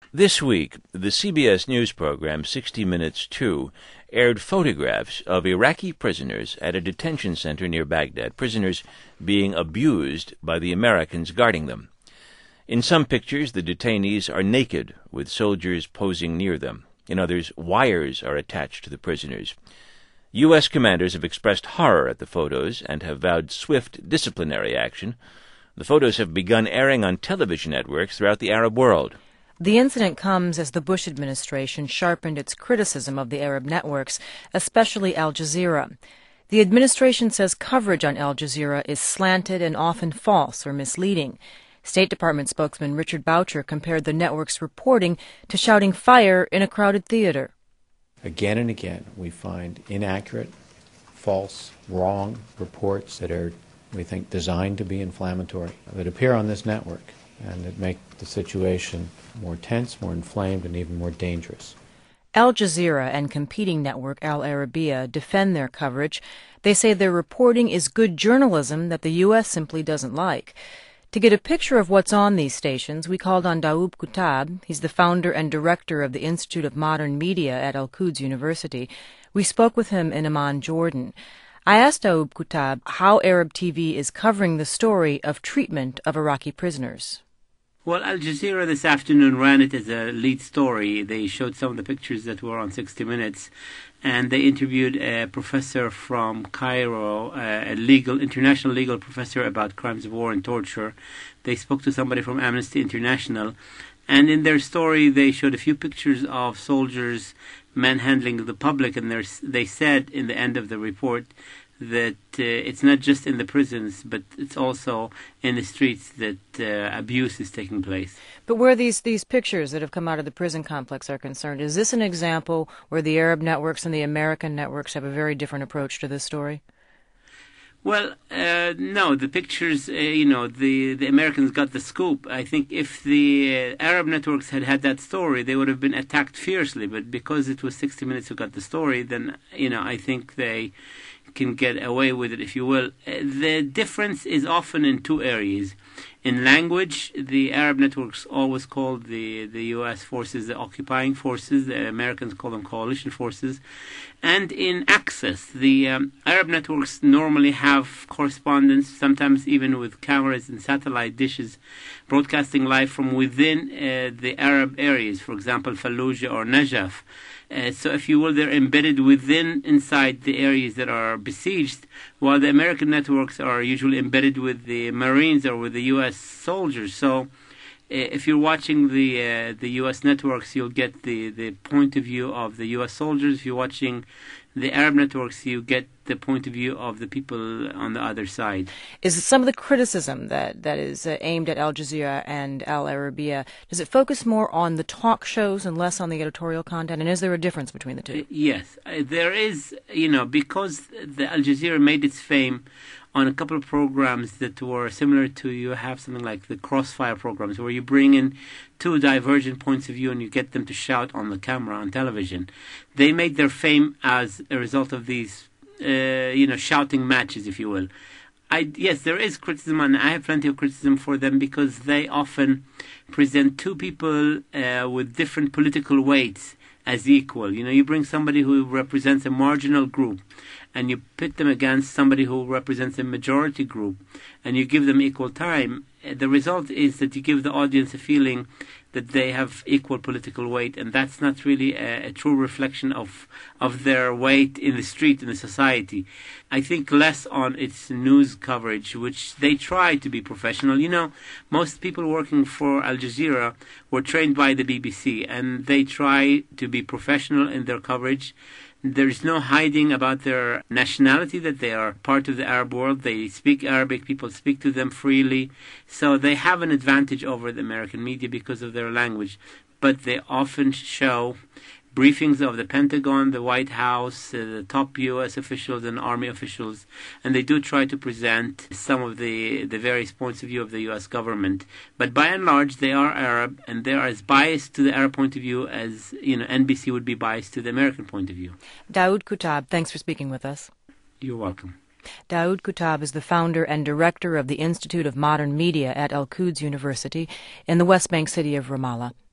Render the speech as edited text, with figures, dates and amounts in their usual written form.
This week, the CBS News program 60 Minutes 2 aired photographs of Iraqi prisoners at a detention center near Baghdad, prisoners being abused by the Americans guarding them. In some pictures, the detainees are naked, with soldiers posing near them. In others, wires are attached to the prisoners. U.S. commanders have expressed horror at the photos and have vowed swift disciplinary action. The photos have begun airing on television networks throughout the Arab world. The incident comes as the Bush administration sharpened its criticism of the Arab networks, especially Al Jazeera. The administration says coverage on Al Jazeera is slanted and often false or misleading. State Department spokesman Richard Boucher compared the network's reporting to shouting fire in a crowded theater. Again and again, we find inaccurate, false, wrong reports that are, we think, designed to be inflammatory, that appear on this network, and that make the situation more tense, more inflamed, and even more dangerous. Al Jazeera and competing network Al Arabiya defend their coverage. They say their reporting is good journalism that the U.S. simply doesn't like. To get a picture of what's on these stations, we called on Daoud Kuttab. He's the founder and director of the Institute of Modern Media at Al-Quds University. We spoke with him in Amman, Jordan. I asked Daoud Kuttab how Arab TV is covering the story of treatment of Iraqi prisoners. Well, Al Jazeera this afternoon ran it as a lead story. They showed some of the pictures that were on 60 Minutes, and they interviewed a professor from Cairo, international legal professor about crimes of war and torture. They spoke to somebody from Amnesty International, and in their story they showed a few pictures of soldiers manhandling the public, and they said in the end of the report that it's not just in the prisons, but it's also in the streets that abuse is taking place. But where these pictures that have come out of the prison complex are concerned, is this an example where the Arab networks and the American networks have a very different approach to this story? Well, no, the pictures, the Americans got the scoop. I think if the Arab networks had that story, they would have been attacked fiercely. But because it was 60 Minutes who got the story, then, I think they can get away with it, if you will. The difference is often in two areas. In language, the Arab networks always call the U.S. forces the occupying forces. The Americans call them coalition forces. And in access, the Arab networks normally have correspondence, sometimes even with cameras and satellite dishes, broadcasting live from within the Arab areas, for example, Fallujah or Najaf. So, if you will, they're embedded inside the areas that are besieged, while the American networks are usually embedded with the Marines or with the U.S. soldiers. So, if you're watching the U.S. networks, you'll get the point of view of the U.S. soldiers. If you're watching the Arab networks, you get the point of view of the people on the other side. Is some of the criticism that is aimed at Al Jazeera and Al Arabiya, does it focus more on the talk shows and less on the editorial content? And is there a difference between the two? Yes, there is, because the Al Jazeera made its fame on a couple of programs that were similar to, you have something like the Crossfire programs, where you bring in two divergent points of view and you get them to shout on the camera on television. They made their fame as a result of these, shouting matches, if you will. Yes, there is criticism, and I have plenty of criticism for them because they often present two people with different political weights as equal. You bring somebody who represents a marginal group and you pit them against somebody who represents a majority group and you give them equal time. The result is that you give the audience a feeling that they have equal political weight, and that's not really a true reflection of their weight in the street, in the society. I think less on its news coverage, which they try to be professional. Most people working for Al Jazeera were trained by the BBC, and they try to be professional in their coverage. There's no hiding about their nationality, that they are part of the Arab world. They speak Arabic. People speak to them freely. So they have an advantage over the American media because of their language. But they often show briefings of the Pentagon, the White House, the top U.S. officials and Army officials, and they do try to present some of the various points of view of the U.S. government. But by and large, they are Arab, and they are as biased to the Arab point of view as NBC would be biased to the American point of view. Daoud Kuttab, thanks for speaking with us. You're welcome. Daoud Kuttab is the founder and director of the Institute of Modern Media at Al-Quds University in the West Bank city of Ramallah.